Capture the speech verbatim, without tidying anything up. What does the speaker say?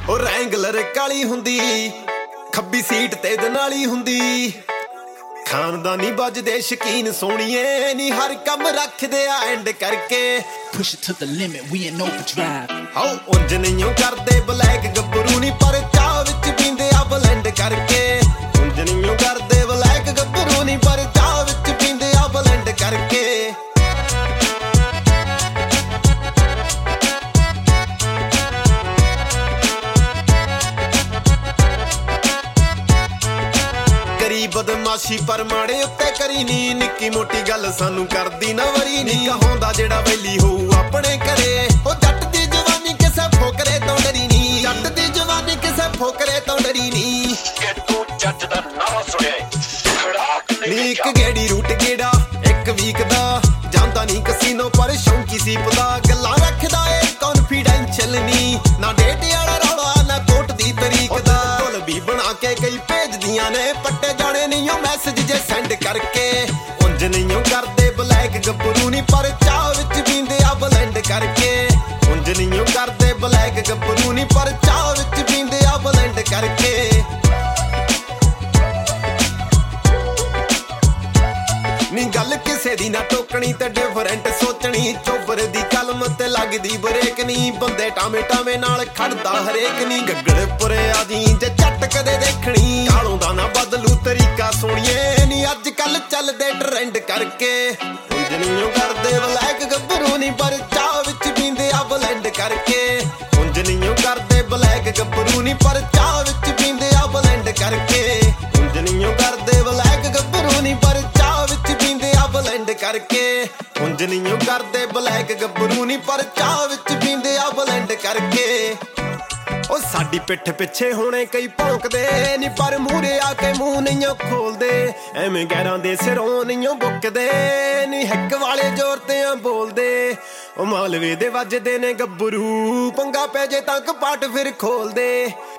ਉਹ ਰੈਂਗਲਰ ਕਾਲੀ ਹੁੰਦੀ, ਖੱਬੀ ਸੀਟ ਤੇ ਦਨਾਲੀ ਹੁੰਦੀ। ਖਾਨਦਾਨੀ ਵੱਜਦੇ ਸ਼ਕੀਨ ਸੋਹਣੀਏ ਨੀ ਹਰ ਕੰਮ ਰੱਖਦੇ ਆ ਐਂਡ ਕਰਕੇ। Push it to the limit, we in overdrive. ਹਾਉ ਉਂਝ ਨਹੀਂ ਕਰਦੇ ਬਲੈਕ ਗੱਭਰੂ ਨੀ ਪਰ ਚਾਹ ਵਿੱਚ ਪੀਂਦੇ ਆ ਬਲੈਂਡ ਕਰਕੇ। ਉਂਝ ਨਹੀਂ ਕਰਦੇ ਬਲੈਕ ਗੱਭਰੂ ਨੀ ਪਰ ਚਾਹ ਵਿੱਚ ਪੀਂਦੇ ਆ ਬਲੈਂਡ ਕਰਕੇ। ਬਦਮਾਸ਼ੀ ਪਰ ਮਾੜੇ ਉੱਤੇ ਕਰੀ ਨੀ, ਨਿੱਕੀ ਮੋਟੀ ਗੱਲ ਸਾਨੂੰ ਕਰਦੀ ਨਾ ਵਰੀ ਨੀ। ਕਹਾਉਂਦਾ ਜਿਹੜਾ ਵੈਲੀ ਹੋਊ ਆਪਣੇ ਘਰੇ, ਉਹ ਜੱਟ ਦੀ ਜਵਾਨੀ ਕਿਸੇ ਫੋਕਰੇ ਤੋਂ ਡਰੀ ਨੀ। ਜੱਟ ਦੀ ਜਵਾਨੀ ਕਿਸੇ ਫੋਕਰੇ ਤੋਂ ਡਰੀ ਨੀ। ਤੂੰ ਜੱਟ ਦਾ ਨਾਮ ਸੁਣਿਆ ਨੀ ਇੱਕ ਗੇੜੀ ਰੂਟ ਗੇੜਾ ਇੱਕ ਵੀਕ ਦਾ, ਜਾਂਦਾ ਨੀ ਕਸੀਨੋ ਪਰ ਸ਼ੌਂਕੀ ਸੀਪ ਦਾ। ਗੱਲਾਂ ਰੱਖਦਾ ਏ ਕੌਨਫੀਡੈਂਸ਼ੀਅਲ ਨੀ, ਨਾ ਡੇਟ ਵਾਲਾ ਰੌਲਾ ਨਾ ਕੋਟ ਦੀ ਤਰੀਕ ਦਾ। ਢੋਲ ਵੀ ਬਣਾ ਕੇ ਕਈ ਭੇਜਦੀਆਂ ਨੇ, ਪੱਟੇ ਜਾਣੇ ਨਹੀਂ ਉਹ ਮੈਸੇਜ ਜੇ ਸੈਂਡ ਕਰਕੇ। ਉਂਝ ਨਹੀਂ ਕਰਦੇ ਬਲੈਕ ਗੱਭਰੂ ਨੀ ਪਰ ਚਾਹ ਵਿੱਚ ਪੀਂਦੇ ਆ ਬਲੈਂਡ ਕਰਕੇ। ਉਂਝ ਨਹੀਂ ਕਰਦੇ ਬਲੈਕ ਗੱਭਰੂ ਨੀ ਪਰ ਚਾਹ ਵਿੱਚ ਪੀਂਦੇ ਆ ਬਲੈਂਡ ਕਰਕੇ। ਨੀ ਗੱਲ ਕਿਸੇ ਦੀ ਨਾ ਟੋਕਣੀ ਤੇ ਡਿਫਰੈਂਟ ਸੋਚਣੀ। ਚੋਬਰ ਦੀ ਕਲਮ ਤੇ ਲੱਗਦੀ ਬਰੇਕ ਨੀ, ਬੰਦੇ ਟਾਵੇਂ ਟਾਵੇਂ ਨਾਲ ਖੜਦਾ ਹਰੇਕ ਨੀ। ਗੱਗੜ ਪੁਰੇ ਆ ਜੀ ਜੇ ਚੱਟ ਕਦੇ ਦੇਖਣੀ, ਕਾਲੋਂ ਦਾ ਨਾ ਬਦਲੂ ਤਰੀਕਾ ਸੋਣੀਏ ਨੀ ਅੱਜ ਕੱਲ ਚੱਲਦੇ ਟ੍ਰੈਂਡ ਕਰਕੇ। ਉਂਝ ਨਹੀਂ ਕਰਦੇ ਬਲੈਕ ਗੱਭਰੂ ਨੀ ਪਰ ਚਾਹ ਵਿੱਚ ਪੀਂਦੇ ਆ ਬਲੈਂਡ ਕਰਕੇ। ਉਂਝ ਨਹੀਂ ਕਰਦੇ ਬਲੈਕ ਗੱਭਰੂ ਨੀ ਪਰ ਚਾਹ ਵਿੱਚ ਪੀਂਦੇ ਆ ਬਲੈਂਡ ਕਰਕੇ। ਉਂਝ ਨਹੀਂ ਕਰਦੇ ਬਲੈਕ ਗੱਭਰੂ ਨੀ ਪਰ ਚਾਹ ਵਿੱਚ ਪੀਂਦੇ ਆ ਬਲੈਂਡ ਕਰਕੇ। ਉਂਝ ਨਹੀਂ ਕਰਦੇ ਬਲੈਕ ਗੱਭਰੂ ਨੀ ਪਰ ਚਾਹ ਵਿੱਚ ਪੀਂਦੇ ਆ ਬਲੈਂਡ ਕਰਕੇ। ਉਹ ਸਾਡੀ ਪਿੱਠ ਪਿੱਛੇ ਹੋਣੇ ਕਈ ਭੌਂਕਦੇ ਨੀ ਪਰ ਮੂਹਰੇ ਆ ਕੇ ਮੂੰਹ ਨਹੀਂ ਖੋਲਦੇ। ਐਵੇਂ ਗੈਰਾਂ ਦੇ ਸਿਰੋਂ ਨਹੀਂ ਬੁੱਕਦੇ ਨੀ, ਹੈਕ ਵਾਲੇ ਜ਼ੋਰ ਤੇ ਆ ਬੋਲਦੇ। ਉਹ ਮਾਲਵੇ ਦੇ ਵੱਜਦੇ ਨੇ ਗੱਭਰੂ, ਪੰਗਾ ਪੈ ਜੇ ਤਾਂ ਕਪਾਟ ਫਿਰ ਖੋਲਦੇ।